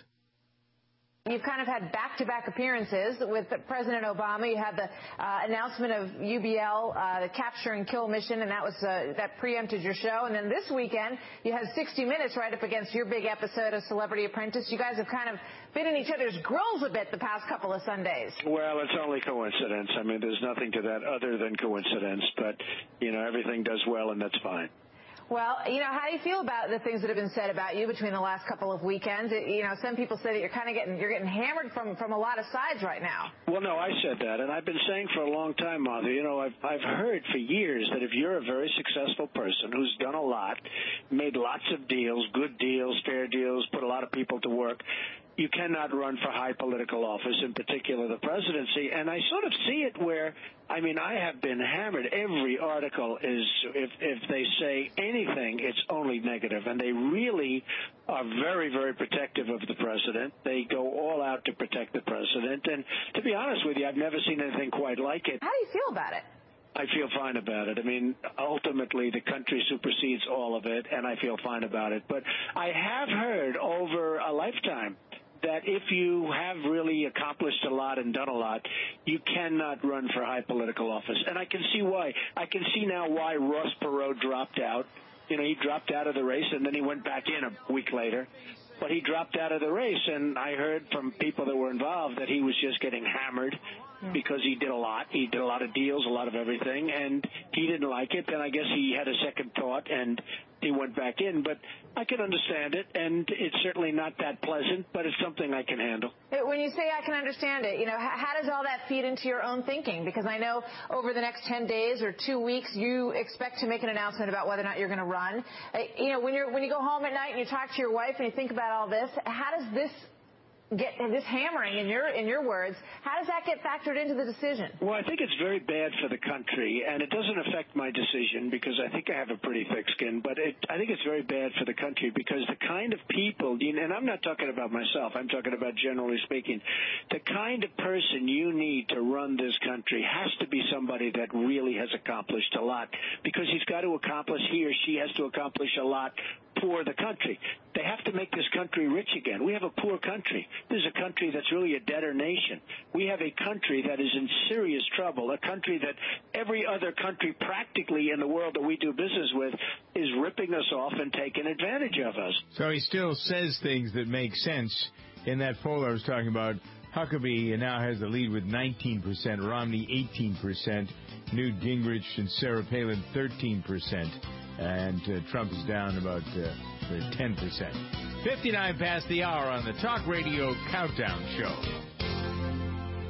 You've kind of had back-to-back appearances with President Obama. You had the uh, announcement of U B L, uh, the Capture and Kill mission, and that was uh, that preempted your show. And then this weekend, you had sixty minutes right up against your big episode of Celebrity Apprentice. You guys have kind of been in each other's grills a bit the past couple of Sundays. Well, it's only coincidence. I mean, there's nothing to that other than coincidence. But, you know, everything does well, and that's fine. Well, you know, how do you feel about the things that have been said about you between the last couple of weekends? It, you know, some people say that you're kind of getting you're getting hammered from from a lot of sides right now. Well, no, I said that, and I've been saying for a long time, Martha. You know, I've I've heard for years that if you're a very successful person who's done a lot, made lots of deals, good deals, fair deals, put a lot of people to work, you cannot run for high political office, in particular the presidency. And I sort of see it where, I mean, I have been hammered. Every article is, if if they say anything, it's only negative. And they really are very, very protective of the president. They go all out to protect the president. And to be honest with you, I've never seen anything quite like it. How do you feel about it? I feel fine about it. I mean, ultimately, the country supersedes all of it, and I feel fine about it. But I have heard over a lifetime that if you have really accomplished a lot and done a lot, you cannot run for high political office. And I can see why. I can see now why Ross Perot dropped out. You know, he dropped out of the race, and then he went back in a week later. But he dropped out of the race, and I heard from people that were involved that he was just getting hammered because he did a lot. He did a lot of deals, a lot of everything, and he didn't like it. And I guess he had a second thought, and he went back in. But I can understand it, and it's certainly not that pleasant, but it's something I can handle. When you say I can understand it, you know, how, how does all that feed into your own thinking? Because I know over the next ten days or two weeks, you expect to make an announcement about whether or not you're going to run. Uh, you know, when you're when you go home at night and you talk to your wife and you think about all this, how does this get this hammering in your in your words? How does that get factored into the decision? Well, I think it's very bad for the country, and it doesn't affect my decision because I think I have a pretty thick skin. But it, I think it's very bad for the country because the kind of people, and I'm not talking about myself, I'm talking about generally speaking, the kind of person you need to run this country has to be somebody that really has accomplished a lot, because he's got to accomplish, he or she has to accomplish a lot for the country. They have to make this country rich again. We have a poor country. This is a country that's really a debtor nation. We have a country that is in serious trouble, a country that every other country practically in the world that we do business with is ripping us off and taking advantage of us. So he still says things that make sense. In that poll I was talking about, Huckabee now has the lead with nineteen percent, Romney eighteen percent, Newt Gingrich and Sarah Palin thirteen percent, and uh, Trump is down about uh, ten percent. fifty-nine past the hour on the Talk Radio Countdown Show.